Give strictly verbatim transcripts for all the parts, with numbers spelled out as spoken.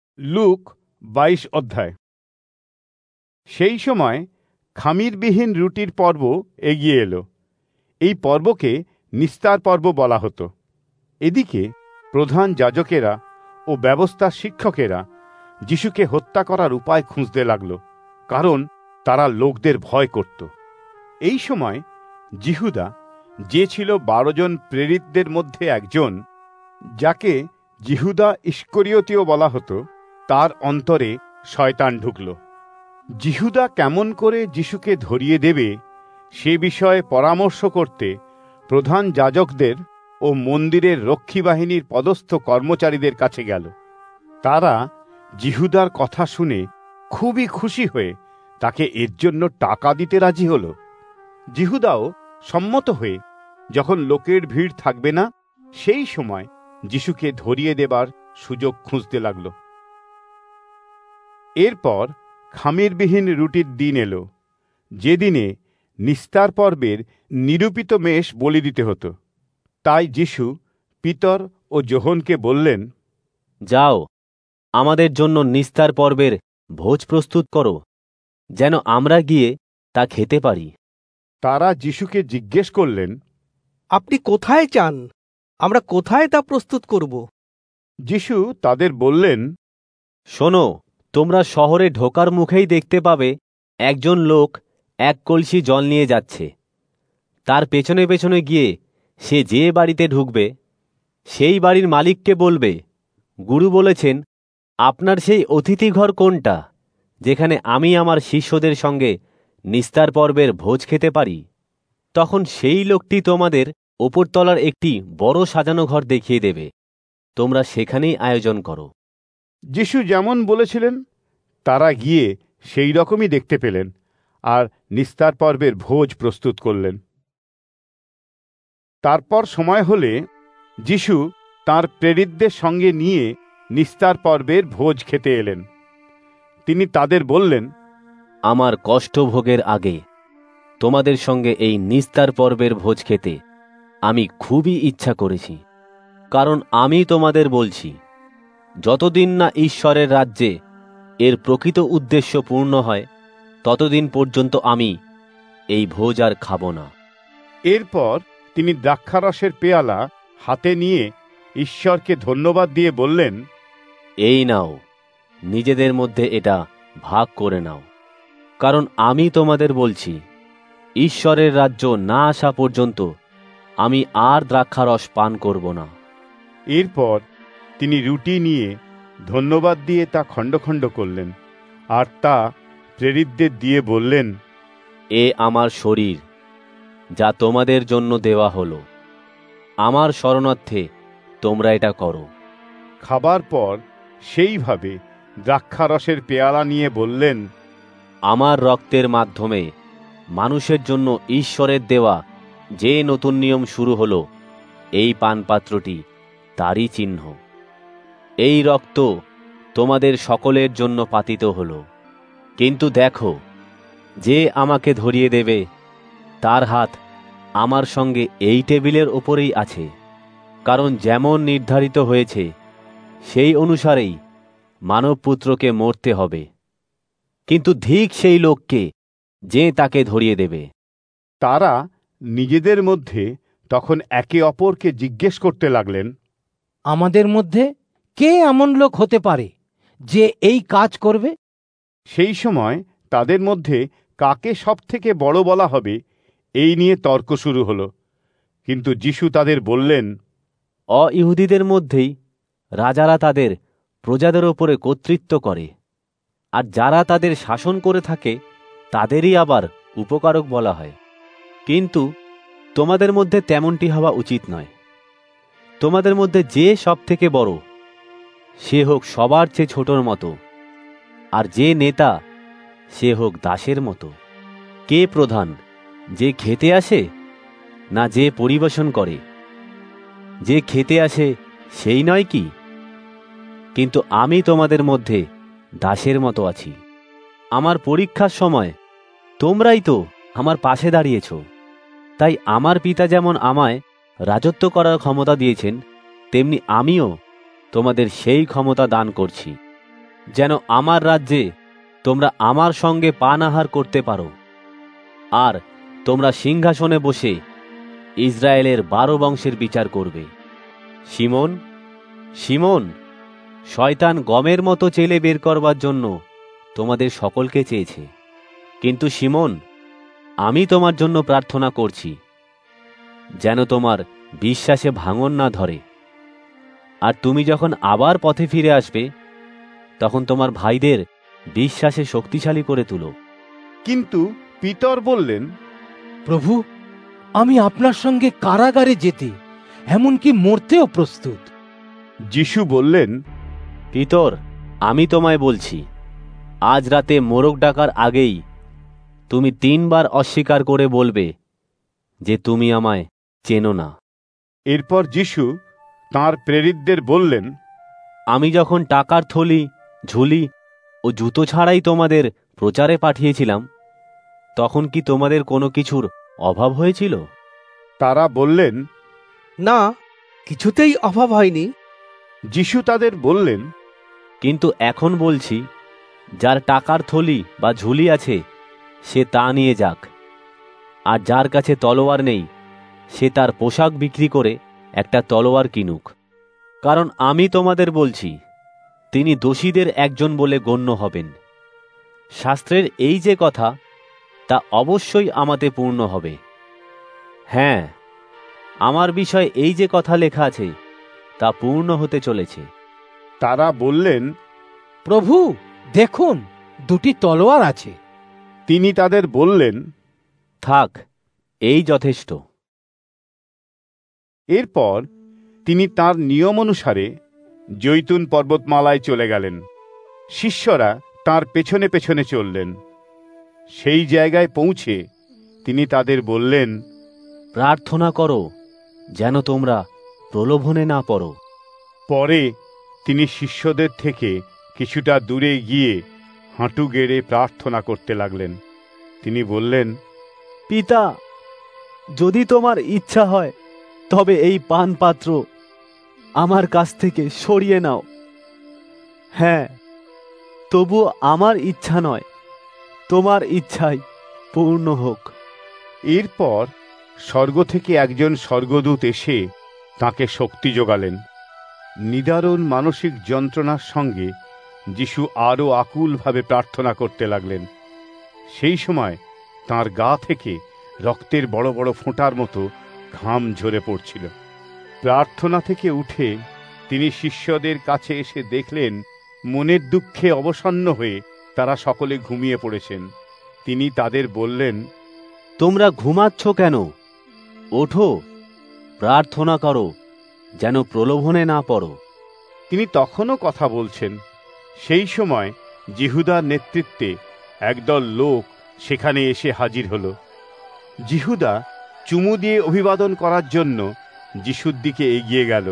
Look বাইশ অধ্যায়। সেই সময় খামিরবিহীন রুটির পর্ব এগিয়ে এলো। এই পর্বকে নিস্তার পর্ব বলা হতো। এদিকে প্রধান যাজকেরা ও ব্যবস্থা শিক্ষকেরা যিশুকে হত্যা করার উপায় খুঁজতে লাগল, কারণ তারা লোকদের ভয় করত। এই সময় জিহুদা, যে ছিল বারো জন প্রেরিতদের মধ্যে একজন, যাকে জিহুদা ইস্করিয়তীয় বলা হতো, তার অন্তরে শয়তান ঢুকল। জিহুদা কেমন করে যিশুকে ধরিয়ে দেবে সে বিষয়ে পরামর্শ করতে প্রধান যাজকদের ও মন্দিরের রক্ষী বাহিনীর পদস্থ কর্মচারীদের কাছে গেল। তারা জিহুদার কথা শুনে খুবই খুশি হয়ে তাকে এর জন্য টাকা দিতে রাজি হল। জিহুদাও সম্মত হয়ে যখন লোকের ভিড় থাকবে না, সেই সময় যিশুকে ধরিয়ে দেবার সুযোগ খুঁজতে লাগল। এরপর খামিরবিহীন রুটির দিন এলো, যেদিনে নিস্তার পর্বের নিরূপিত মেষ বলি দিতে হতো। তাই যিশু পিতর ও যোহনকে বললেন, যাও, আমাদের জন্য নিস্তার পর্বের ভোজ প্রস্তুত করো, যেন আমরা গিয়ে তা খেতে পারি। তারা যিশুকে জিজ্ঞেস করলেন, আপনি কোথায় চান? আমরা কোথায় তা প্রস্তুত করব? যিশু তাদের বললেন, শোনো, তোমরা শহরে ঢোকার মুখেই দেখতে পাবে একজন লোক এক কলসি জল নিয়ে যাচ্ছে। তার পেছনে পেছনে গিয়ে সে যে বাড়িতে ঢুকবে, সেই বাড়ির মালিককে বলবে, গুরু বলেছেন, আপনার সেই অতিথি ঘর কোনটা, যেখানে আমি আমার শিষ্যদের সঙ্গে নিস্তার পর্বের ভোজ খেতে পারি? তখন সেই লোকটি তোমাদের ওপরতলার একটি বড় সাজানো ঘর দেখিয়ে দেবে। তোমরা সেখানেই আয়োজন করো। যিশু যেমন বলেছিলেন তারা গিয়ে সেই রকমই দেখতে পেলেন, আর নিস্তার পর্বের ভোজ প্রস্তুত করলেন। তারপর সময় হলে যিশু তাঁর প্রেরিতদের সঙ্গে নিয়ে নিস্তার পর্বের ভোজ খেতে এলেন। তিনি তাদের বললেন, আমার কষ্টভোগের আগে তোমাদের সঙ্গে এই নিস্তার পর্বের ভোজ খেতে আমি খুবই ইচ্ছা করেছি, কারণ আমি তোমাদের বলছি, যতদিন না ঈশ্বরের রাজ্যে এর প্রকৃত উদ্দেশ্য পূর্ণ হয়, ততদিন পর্যন্ত আমি এই ভোজ আর খাব না। এরপর তিনি দ্রাক্ষারসের পেয়ালা হাতে নিয়ে ঈশ্বরকে ধন্যবাদ দিয়ে বললেন, এই নাও, নিজেদের মধ্যে এটা ভাগ করে নাও, কারণ আমি তোমাদের বলছি, ঈশ্বরের রাজ্য না আসা পর্যন্ত আমি আর দ্রাক্ষারস পান করব না। এরপর তিনি রুটি নিয়ে ধন্যবাদ দিয়ে তা খণ্ড খণ্ড করলেন, আর তা প্রেরিতদের দিয়ে বললেন, এ আমার শরীর, যা তোমাদের জন্য দেওয়া হলো। আমার শরণার্থে তোমরা এটা করো। খাবার পর সেইভাবে দ্রাক্ষারসের পেয়ালা নিয়ে বললেন, আমার রক্তের মাধ্যমে মানুষের জন্য ঈশ্বরের দেওয়া যে নতুন নিয়ম শুরু হলো, এই পানপাত্রটি তারই চিহ্ন। এই রক্ত তোমাদের সকলের জন্য পাতিত হলো। কিন্তু দেখো, যে আমাকে ধরিয়ে দেবে তার হাত আমার সঙ্গে এই টেবিলের ওপরেই আছে, কারণ যেমন নির্ধারিত হয়েছে সেই অনুসারেই মানবপুত্রকে মরতে হবে। কিন্তু ধিক সেই লোককে যে তাকে ধরিয়ে দেবে। তারা নিজেদের মধ্যে তখন একে অপরকে জিজ্ঞেস করতে লাগলেন, আমাদের মধ্যে কে এমন লোক হতে পারে যে এই কাজ করবে? সেই সময় তাদের মধ্যে কাকে সব থেকে বড় বলা হবে, এই নিয়ে তর্ক শুরু হলো। কিন্তু যিশু তাদের বললেন, অ-ইহুদিদের মধ্যেই রাজারা তাদের প্রজাদের ওপরে কর্তৃত্ব করে, আর যারা তাদের শাসন করে থাকে তাদেরই আবার উপকারক বলা হয়। কিন্তু তোমাদের মধ্যে তেমনটি হওয়া উচিত নয়। তোমাদের মধ্যে যে সব থেকে বড়, সে হোক সবার চেয়ে ছোটর মতো, আর যে নেতা সে হোক দাসের মতো। কে প্রধান, যে খেতে আসে না যে পরিবেশন করে? যে খেতে আসে সেই নয় কি? কিন্তু আমি তোমাদের মধ্যে দাসের মতো আছি। আমার পরীক্ষার সময় তোমরাই তো আমার পাশে দাঁড়িয়েছ। তাই আমার পিতা যেমন আমায় রাজত্ব করার ক্ষমতা দিয়েছেন, তেমনি আমিও তোমাদের সেই ক্ষমতা দান করছি। যেন আমার রাজ্যে তোমরা আমার সঙ্গে পানাহার করতে পারো, আর তোমরা সিংহাসনে বসে ইসরায়েলের বারো বংশের বিচার করবে। শিমোন, শিমোন, শয়তান গমের মতো চেলে বের করবার জন্য তোমাদের সকলকে চেয়েছে, কিন্তু শিমোন, আমি তোমার জন্য প্রার্থনা করছি যেন তোমার বিশ্বাসে ভাঙন না ধরে। আর তুমি যখন আবার পথে ফিরে আসবে, তখন তোমার ভাইদের বিশ্বাসে শক্তিশালী করে তুলো। কিন্তু পিতর বললেন, প্রভু, আমি আপনার সঙ্গে কারাগারে যেতে, এমনকি মরতেও প্রস্তুত। যিশু বললেন, পিতর, আমি তোমায় বলছি, আজ রাতে মোরগ ডাকার আগেই তুমি তিনবার অস্বীকার করে বলবে যে তুমি আমায় চেনো না। এরপর যিশু তাঁর প্রেরিতদের বললেন, আমি যখন টাকার থলি, ঝুলি ও জুতো ছাড়াই তোমাদের প্রচারে পাঠিয়েছিলাম, তখন কি তোমাদের কোনো কিছুর অভাব হয়েছিল? তারা বললেন, না, কিছুতেই অভাব হয়নি। যিশু তাদের বললেন, কিন্তু এখন বলছি, যার টাকার থলি বা ঝুলি আছে সে তা নিয়ে যাক, আর যার কাছে তলোয়ার নেই সে তার পোশাক বিক্রি করে একটা তলোয়ার কিনুক। কারণ আমি তোমাদের বলছি, তিনি দোষীদের একজন বলে গণ্য হবেন। শাস্ত্রের এই যে কথা, তা অবশ্যই আমাদের পূর্ণ হবে। হ্যাঁ, আমার বিষয়ে এই যে কথা লেখা আছে তা পূর্ণ হতে চলেছে। তারা বললেন, প্রভু, দেখুন, দুটি তলোয়ার আছে। তিনি তাদের বললেন, থাক, এই যথেষ্ট। এরপর তিনি তাঁর নিয়ম অনুসারে জৈতুন পর্বতমালায় চলে গেলেন। শিষ্যরা তাঁর পেছনে পেছনে চললেন। সেই জায়গায় পৌঁছে তিনি তাদের বললেন, প্রার্থনা করো যেন তোমরা প্রলোভনে না পড়ো। পরে তিনি শিষ্যদের থেকে কিছুটা দূরে গিয়ে হাঁটু গেড়ে প্রার্থনা করতে লাগলেন। তিনি বললেন, পিতা, যদি তোমার ইচ্ছা হয় তবে এই পান পাত্র আমার কাছ থেকে সরিয়ে নাও। হ্যাঁ, তবুও আমার ইচ্ছা নয়, তোমার ইচ্ছাই পূর্ণ হোক। এরপর স্বর্গ থেকে একজন স্বর্গদূত এসে তাঁকে শক্তি যোগালেন। নিদারুণ মানসিক যন্ত্রণার সঙ্গে যিশু আরও আকুলভাবে প্রার্থনা করতে লাগলেন। সেই সময় তাঁর গা থেকে রক্তের বড় বড় ফোঁটার মতো ঘাম ঝরে পড়ছিল। প্রার্থনা থেকে উঠে তিনি শিষ্যদের কাছে এসে দেখলেন মনের দুঃখে অবসন্ন হয়ে তারা সকলে ঘুমিয়ে পড়েছেন। তিনি তাদের বললেন, তোমরা ঘুমাচ্ছ কেন? ওঠো, প্রার্থনা করো যেন প্রলোভনে না পড়ো। তিনি তখনও কথা বলছেন। সেই সময় জিহুদার নেতৃত্বে একদল লোক সেখানে এসে হাজির হল। জিহুদা চুমু দিয়ে অভিবাদন করার জন্য যিশুর দিকে এগিয়ে গেল।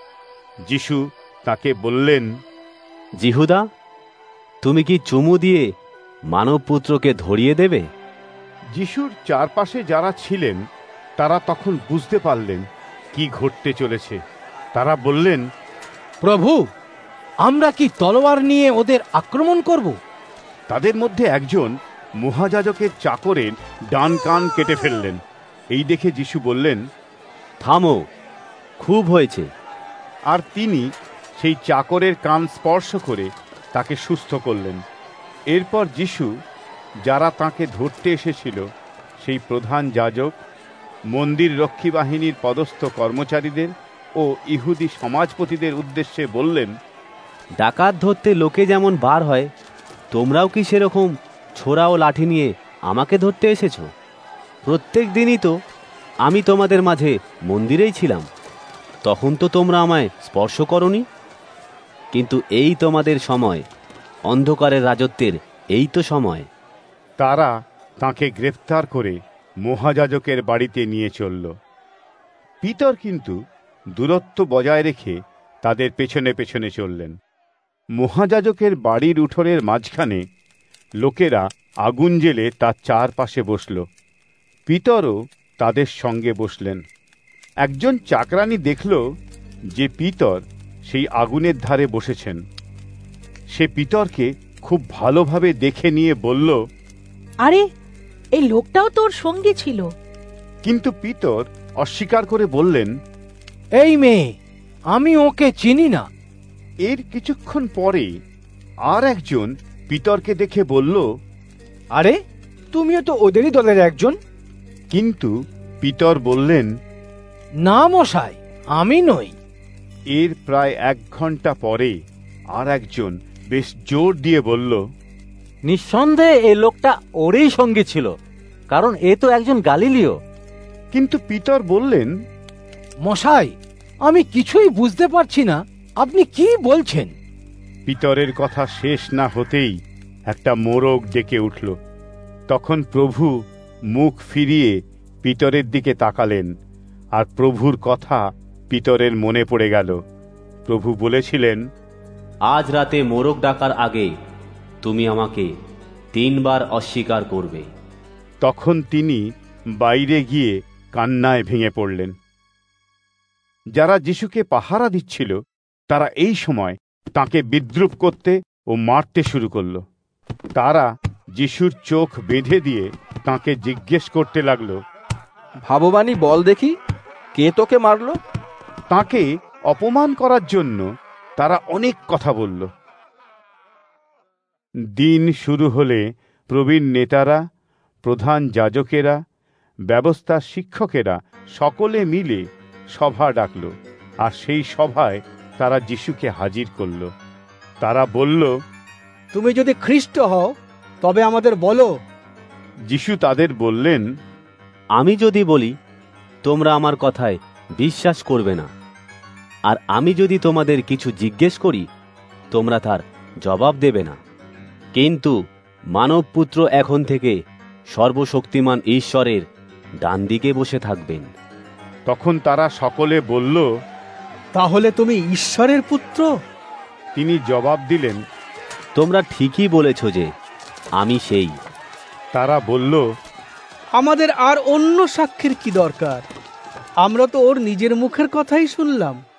যিশু তাকে বললেন, জিহুদা, তুমি কি চুমু দিয়ে মানবপুত্রকে ধরিয়ে দেবে? যিশুর চারপাশে যারা ছিলেন তারা তখন বুঝতে পারলেন কি ঘটতে চলেছে। তারা বললেন, প্রভু, আমরা কি তলোয়ার নিয়ে ওদের আক্রমণ করব? তাদের মধ্যে একজন মহাযাজকের চাকরের ডান কান কেটে ফেললেন। এই দেখে যিশু বললেন, থামো, খুব হয়েছে। আর তিনি সেই চাকরের কান স্পর্শ করে তাকে সুস্থ করলেন। এরপর যিশু যারা তাকে ধরতে এসেছিল সেই প্রধান যাজক, মন্দির রক্ষী বাহিনীর পদস্থ কর্মচারীদের ও ইহুদি সমাজপতিদের উদ্দেশ্যে বললেন, ডাকাত ধরতে লোকে যেমন বার হয়, তোমরাও কি সেরকম ছোরা ও লাঠি নিয়ে আমাকে ধরতে এসেছো? প্রত্যেক দিনই তো আমি তোমাদের মাঝে মন্দিরেই ছিলাম, তখন তো তোমরা আমায় স্পর্শ করনি। কিন্তু এই তোমাদের সময়, অন্ধকারের রাজত্বের এই তো সময়। তারা তাকে গ্রেফতার করে মহাযাজকের বাড়িতে নিয়ে চলল। পিতর কিন্তু দূরত্ব বজায় রেখে তাদের পেছনে পেছনে চললেন। মহাযাজকের বাড়ির উঠোনের মাঝখানে লোকেরা আগুন জ্বেলে তার চারপাশে বসল। পিতরও তাদের সঙ্গে বসলেন। একজন চাকরানী দেখল যে পিতর সেই আগুনের ধারে বসেছেন। সে সে পিতরকে খুব ভালোভাবে দেখে নিয়ে বলল, আরে এই লোকটাও তোর সঙ্গী ছিল। কিন্তু পিতর অস্বীকার করে বললেন, এই মেয়ে, আমি ওকে চিনি না। এর কিছুক্ষণ পরে আর একজন পিতরকে দেখে বলল, আরে তুমিও তো ওদেরই দলের একজন। কিন্তু পিতর বললেন, না মশাই, আমি নই। এর প্রায় এক ঘন্টা পরে আর একজন বেশ জোর দিয়ে বলল, নিঃসন্দেহে এই লোকটা ওরই সঙ্গী ছিল, কারণ এ তো একজন গালিলীয়। কিন্তু পিতর বললেন, মশাই, আমি কিছুই বুঝতে পারছি না, আপনি কি বলছেন? পিতরের কথা শেষ না হতেই একটা মোরগ ডেকে উঠল। তখন প্রভু মুখ ফিরিয়ে পিতরের দিকে তাকালেন, আর প্রভুর কথা পিতরের মনে পড়ে গেল। প্রভু বলেছিলেন, আজ রাতে মোরগ ডাকার আগে তুমি আমাকে তিনবার অস্বীকার করবে। তখন তিনি বাইরে গিয়ে কান্নায় ভেঙে পড়লেন। যারা যিশুকে পাহারা দিচ্ছিল তারা এই সময় তাকে বিদ্রুপ করতে ও মারতে শুরু করল। তারা যিশুর চোখ বেঁধে দিয়ে তাকে জিজ্ঞেস করতে লাগলো, ভাববানী বল দেখি, কে তোকে মারলো? তাকে অপমান করার জন্য তারা অনেক কথা বলল। দিন শুরু হলে প্রবীণ নেতারা, প্রধান যাজকেরা, ব্যবস্থার শিক্ষকেরা সকলে মিলে সভা ডাকল, আর সেই সভায় তারা যিশুকে হাজির করল। তারা বলল, তুমি যদি খ্রিস্ট হও তবে আমাদের বলো। যিশু তাদের বললেন, আমি যদি বলি তোমরা আমার কথায় বিশ্বাস করবে না, আর আমি যদি তোমাদের কিছু জিজ্ঞেস করি তোমরা তার জবাব দেবে না। কিন্তু মানবপুত্র এখন থেকে সর্বশক্তিমান ঈশ্বরের ডান দিকে বসে থাকবেন। তখন তারা সকলে বলল, তাহলে তুমি ঈশ্বরের পুত্র? তিনি জবাব দিলেন, তোমরা ঠিকই বলেছ যে আমি সেই। তারা বলল, আমাদের আর অন্য সাক্ষীর কি দরকার? আমরা তো ওর নিজের মুখের কথাই শুনলাম।